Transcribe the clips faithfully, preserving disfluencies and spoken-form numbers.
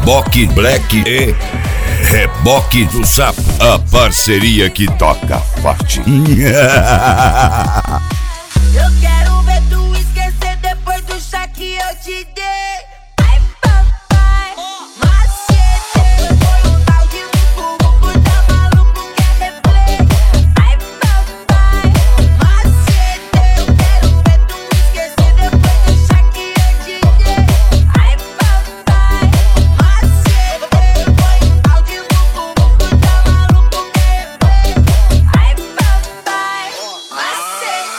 Reboque Black e Reboque do Sapo, a parceria que toca forte. Eu quero ver tu esquecer depois do chá que eu te dei. Ai, papai, macete, foi um tal de bumbum, tá maluco, quer replay. Ai, papai, macete, eu quero ver tu esquecer depois do chá que eu te dei. Ai, papai, macete, foi um tal de bumbum, tá maluco, quer replay. Ai, papai, macete.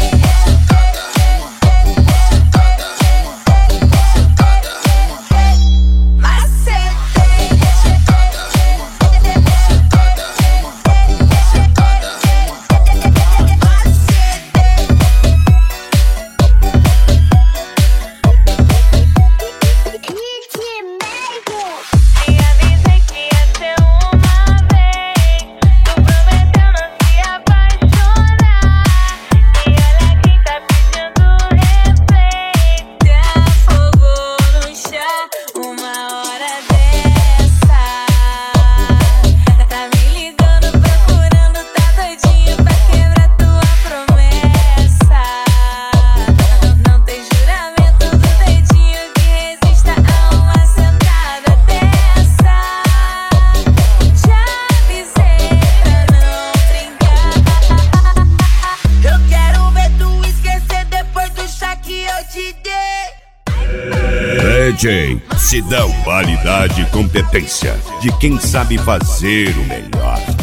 D J Sidão, qualidade e competência de quem sabe fazer o melhor.